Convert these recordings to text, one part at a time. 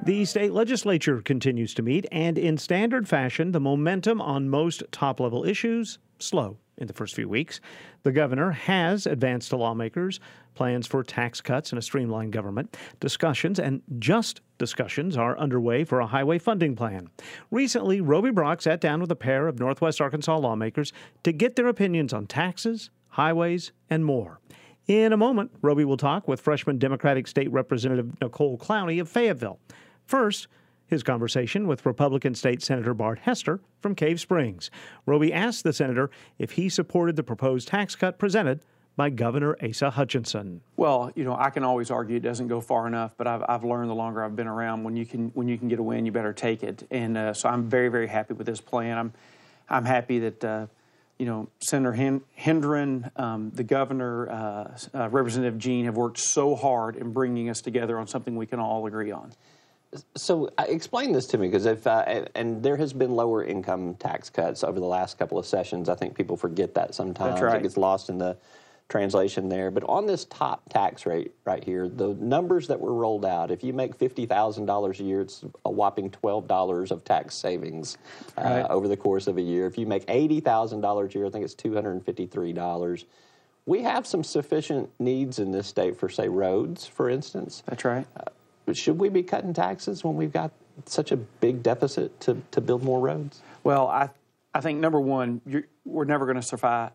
The state legislature continues to meet, and in standard fashion, the momentum on most top-level issues slow in the first few weeks. The governor has advanced to lawmakers plans for tax cuts and a streamlined government. Discussions, and just discussions, are underway for a highway funding plan. Recently, Roby Brock sat down with a pair of Northwest Arkansas lawmakers to get their opinions on taxes, highways, and more. In a moment, Roby will talk with freshman Democratic State Representative Nicole Clowney of Fayetteville. First, his conversation with Republican State Senator Bart Hester from Cave Springs. Roby asked the senator if he supported the proposed tax cut presented by Governor Asa Hutchinson. Well, I can always argue it doesn't go far enough, but I've learned the longer I've been around, when you can get a win, you better take it. And so I'm very, very happy with this plan. I'm happy that Senator Hendren, the governor, Representative Jean have worked so hard in bringing us together on something we can all agree on. So explain this to me, because and there has been lower income tax cuts over the last couple of sessions. I think people forget that sometimes. That's right. It gets lost in the translation there. But on this top tax rate right here, the numbers that were rolled out, if you make $50,000 a year, it's a whopping $12 of tax savings over the course of a year. If you make $80,000 a year, I think it's $253. We have some sufficient needs in this state for, say, roads, for instance. That's right. Should we be cutting taxes when we've got such a big deficit to build more roads? Well, I think, number one, we're never going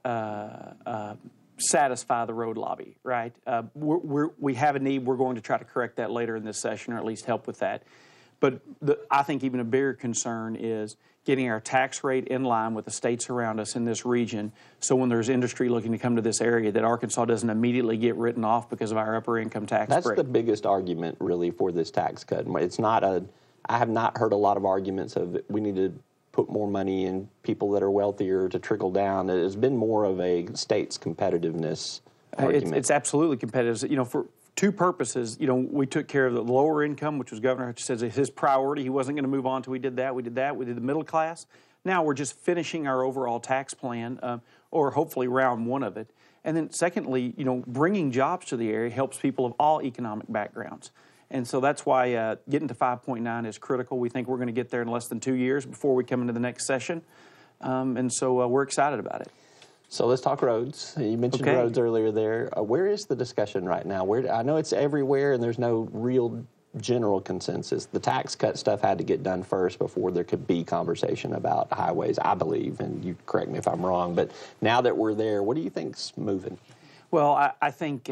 to satisfy the road lobby, right? We have a need. We're going to try to correct that later in this session, or at least help with that. But I think even a bigger concern is getting our tax rate in line with the states around us in this region, so when there's industry looking to come to this area, that Arkansas doesn't immediately get written off because of our upper income tax break. That's the biggest argument, really, for this tax cut. It's not I have not heard a lot of arguments of we need to put more money in people that are wealthier to trickle down. It has been more of a state's competitiveness argument. It's absolutely competitive. For two purposes, we took care of the lower income, which was Governor Hutchinson says his priority. He wasn't going to move on until we did that. We did the middle class. Now we're just finishing our overall tax plan, or hopefully round one of it. And then secondly, bringing jobs to the area helps people of all economic backgrounds. And so that's why getting to 5.9 is critical. We think we're going to get there in less than 2 years before we come into the next session. And so we're excited about it. So let's talk roads. You mentioned roads earlier there. Where is the discussion right now? I know it's everywhere and there's no real general consensus. The tax cut stuff had to get done first before there could be conversation about highways, I believe, and you correct me if I'm wrong. But now that we're there, what do you think's moving? Well, I think,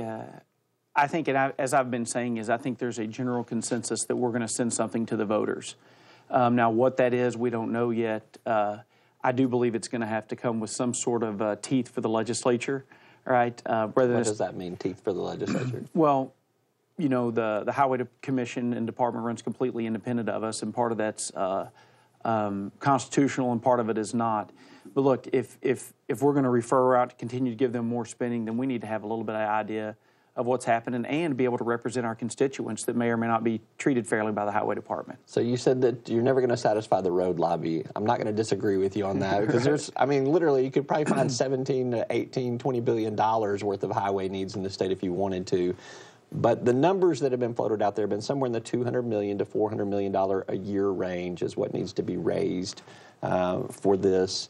as I've been saying, I think there's a general consensus that we're going to send something to the voters. Now, what that is, we don't know yet. I do believe it's going to have to come with some sort of teeth for the legislature, right? What does that mean, teeth for the legislature? Well, the Highway Commission and Department runs completely independent of us, and part of that's constitutional and part of it is not. But look, if we're going to refer out to continue to give them more spending, then we need to have a little bit of idea of what's happening and be able to represent our constituents that may or may not be treated fairly by the Highway Department. So you said that you're never going to satisfy the road lobby. I'm not going to disagree with you on that, because literally you could probably find 17 to 18, $20 billion worth of highway needs in the state if you wanted to. But the numbers that have been floated out there have been somewhere in the $200 million to $400 million a year range is what needs to be raised for this.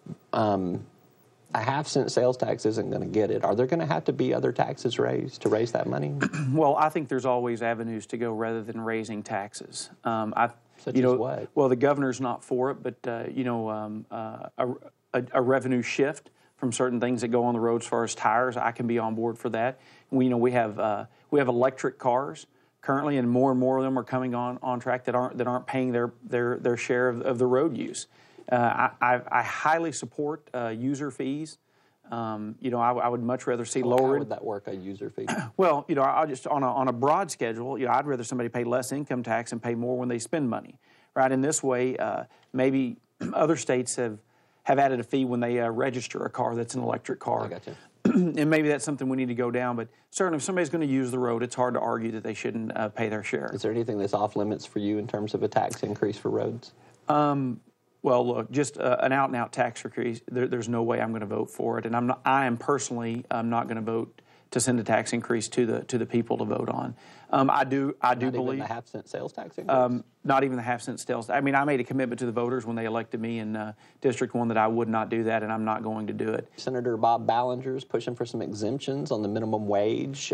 A half-cent sales tax isn't going to get it. Are there going to have to be other taxes raised to raise that money? Well, I think there's always avenues to go rather than raising taxes. Such as what? Well, the governor's not for it, but a revenue shift from certain things that go on the roads as far as tires, I can be on board for that. We have electric cars currently, and more of them are coming on track that aren't paying their share of the road use. I highly support user fees. I would much rather see lower. How would that work, a user fee? Well, I just on a broad schedule, I'd rather somebody pay less income tax and pay more when they spend money, right? In this way, maybe other states have added a fee when they register a car that's an electric car. I gotcha. And maybe that's something we need to go down. But certainly, if somebody's going to use the road, it's hard to argue that they shouldn't pay their share. Is there anything that's off limits for you in terms of a tax increase for roads? Well, look, just an out-and-out tax increase, there's no way I'm going to vote for it. And I am personally not going to vote to send a tax increase to the people to vote on. I do believe even the half-cent sales tax increase? Not even the half-cent sales. I mean, I made a commitment to the voters when they elected me in District 1 that I would not do that, and I'm not going to do it. Senator Bob Ballinger is pushing for some exemptions on the minimum wage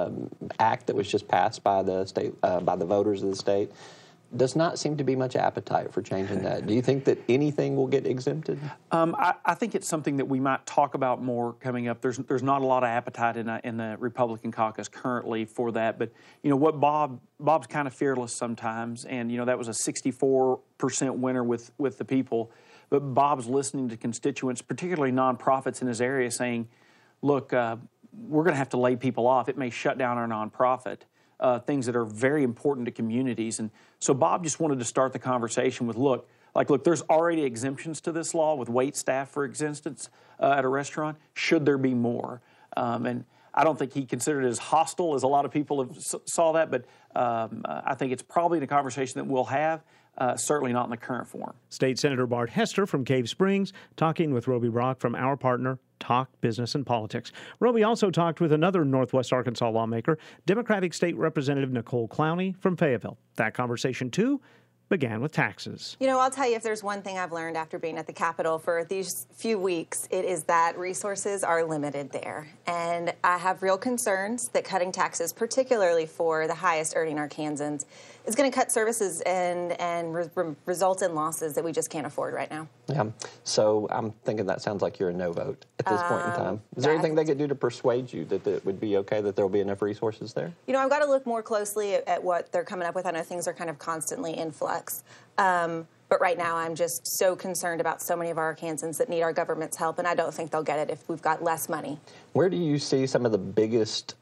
act that was just passed by the state, by the voters of the state. Does not seem to be much appetite for changing that. Do you think that anything will get exempted? I think it's something that we might talk about more coming up. There's not a lot of appetite in the Republican caucus currently for that. But what Bob's kind of fearless sometimes, and that was a 64% winner with the people. But Bob's listening to constituents, particularly nonprofits in his area, saying, "Look, we're going to have to lay people off. It may shut down our nonprofit." Things that are very important to communities. And so Bob just wanted to start the conversation with, look, there's already exemptions to this law with wait staff, for instance, at a restaurant. Should there be more? And I don't think he considered it as hostile as a lot of people have saw that, but I think it's probably the conversation that we'll have, certainly not in the current form. State Senator Bart Hester from Cave Springs talking with Roby Brock from our partner, Talk Business and Politics. Roby also talked with another Northwest Arkansas lawmaker, Democratic State Representative Nicole Clowney from Fayetteville. That conversation, too, began with taxes. I'll tell you, if there's one thing I've learned after being at the Capitol for these few weeks, it is that resources are limited there. And I have real concerns that cutting taxes, particularly for the highest earning Arkansans, is going to cut services and result in losses that we just can't afford right now. Yeah. So I'm thinking that sounds like you're a no vote at this point in time. Is there anything they could do to persuade you that it would be okay, that there will be enough resources there? I've got to look more closely at what they're coming up with. I know things are kind of constantly in flux. But right now, I'm just so concerned about so many of our Arkansans that need our government's help, and I don't think they'll get it if we've got less money. Where do you see some of the biggest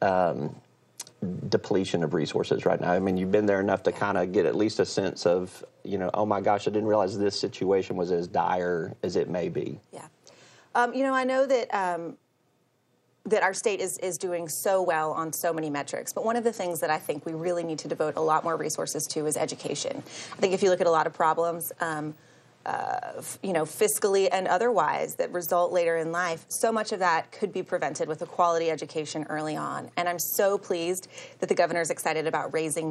depletion of resources right now? I mean, you've been there enough to kind of get at least a sense of, oh my gosh, I didn't realize this situation was as dire as it may be. Yeah. I know that that our state is doing so well on so many metrics. But one of the things that I think we really need to devote a lot more resources to is education. I think if you look at a lot of problems, fiscally and otherwise that result later in life, so much of that could be prevented with a quality education early on. And I'm so pleased that the governor's excited about raising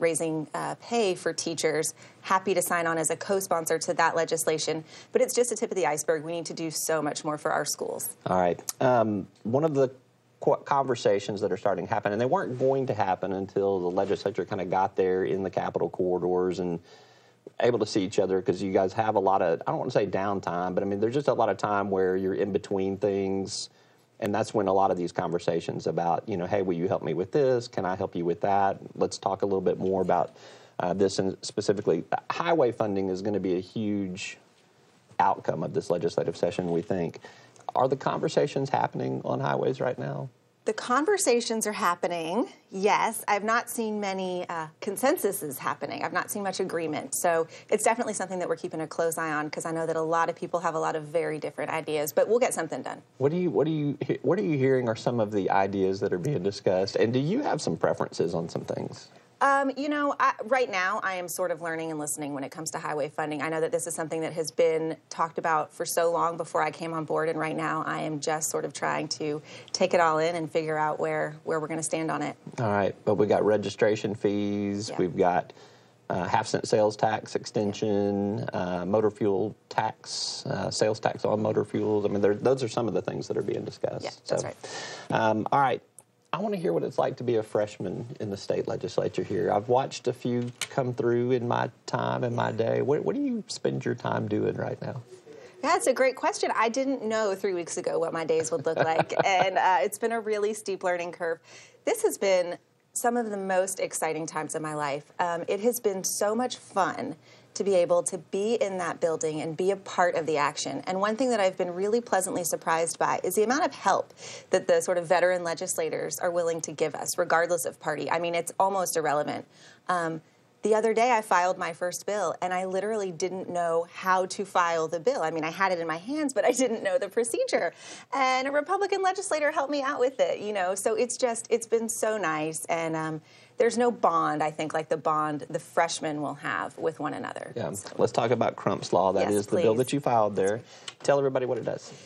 pay for teachers. Happy to sign on as a co-sponsor to that legislation. But it's just a tip of the iceberg. We need to do so much more for our schools. All right. One of the conversations that are starting to happen, and they weren't going to happen until the legislature kind of got there in the Capitol corridors and able to see each other, because you guys have a lot of, I don't want to say downtime, but I mean, there's just a lot of time where you're in between things. And that's when a lot of these conversations about, hey, will you help me with this? Can I help you with that? Let's talk a little bit more about this. And specifically, highway funding is going to be a huge outcome of this legislative session, we think. Are the conversations happening on highways right now? The conversations are happening, yes. I've not seen many consensuses happening. I've not seen much agreement. So it's definitely something that we're keeping a close eye on, because I know that a lot of people have a lot of very different ideas, but we'll get something done. What are you hearing are some of the ideas that are being discussed? And do you have some preferences on some things? Right now, I am sort of learning and listening when it comes to highway funding. I know that this is something that has been talked about for so long before I came on board, and right now I am just sort of trying to take it all in and figure out where we're going to stand on it. All right, but we've got registration fees, yeah. We've got half-cent sales tax extension, motor fuel tax, sales tax on motor fuels. I mean, those are some of the things that are being discussed. Yeah, that's right. All right. I want to hear what it's like to be a freshman in the state legislature here. I've watched a few come through in my time, in my day. What do you spend your time doing right now? Yeah, it's a great question. I didn't know 3 weeks ago what my days would look like, and it's been a really steep learning curve. This has been some of the most exciting times of my life. It has been so much fun to be able to be in that building and be a part of the action. And one thing that I've been really pleasantly surprised by is the amount of help that the sort of veteran legislators are willing to give us, regardless of party. I mean, it's almost irrelevant. The other day, I filed my first bill, and I literally didn't know how to file the bill. I mean, I had it in my hands, but I didn't know the procedure. And a Republican legislator helped me out with it, So it's been so nice. And there's no bond, I think, like the bond the freshmen will have with one another. Yeah. So. Let's talk about Crump's Law. That is the bill that you filed there. Tell everybody what it does.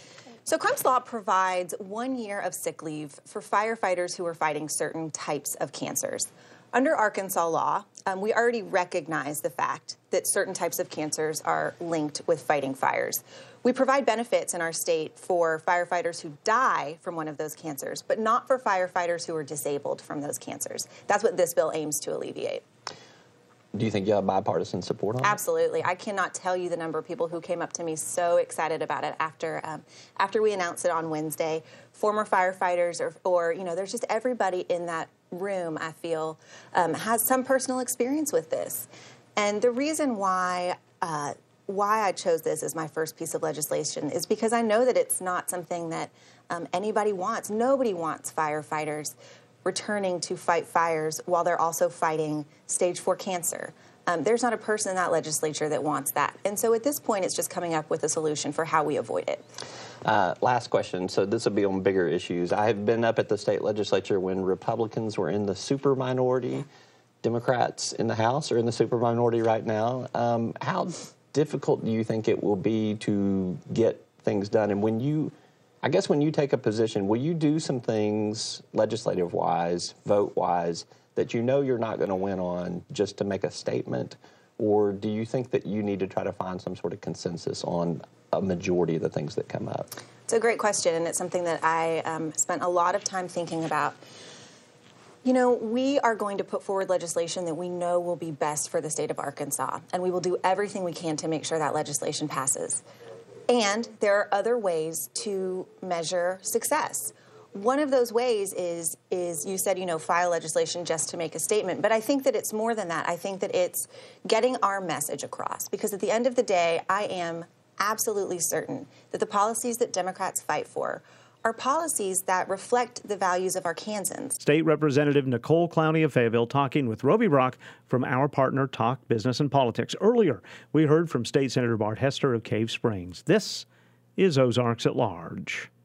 So Crump's Law provides 1 year of sick leave for firefighters who are fighting certain types of cancers. Under Arkansas law, we already recognize the fact that certain types of cancers are linked with fighting fires. We provide benefits in our state for firefighters who die from one of those cancers, but not for firefighters who are disabled from those cancers. That's what this bill aims to alleviate. Do you think you have bipartisan support on it? Absolutely. I cannot tell you the number of people who came up to me so excited about it after we announced it on Wednesday. Former firefighters or there's just everybody in that room, I feel, has some personal experience with this. And the reason why I chose this as my first piece of legislation is because I know that it's not something that anybody wants. Nobody wants firefighters returning to fight fires while they're also fighting stage 4 cancer. There's not a person in that legislature that wants that. And so at this point, it's just coming up with a solution for how we avoid it. Last question. So this will be on bigger issues. I have been up at the state legislature when Republicans were in the super minority. Democrats in the House are in the super minority right now. How difficult do you think it will be to get things done? And when you take a position, will you do some things legislative-wise, vote-wise, that you know you're not going to win on just to make a statement? Or do you think that you need to try to find some sort of consensus on a majority of the things that come up? It's a great question, and it's something that I spent a lot of time thinking about. You know, we are going to put forward legislation that we know will be best for the state of Arkansas, and we will do everything we can to make sure that legislation passes. And there are other ways to measure success. One of those ways is you said, file legislation just to make a statement. But I think that it's more than that. I think that it's getting our message across. Because at the end of the day, I am absolutely certain that the policies that Democrats fight for are policies that reflect the values of Arkansans. State Representative Nicole Clowney of Fayetteville talking with Roby Brock from our partner Talk Business and Politics. Earlier, we heard from State Senator Bart Hester of Cave Springs. This is Ozarks at Large.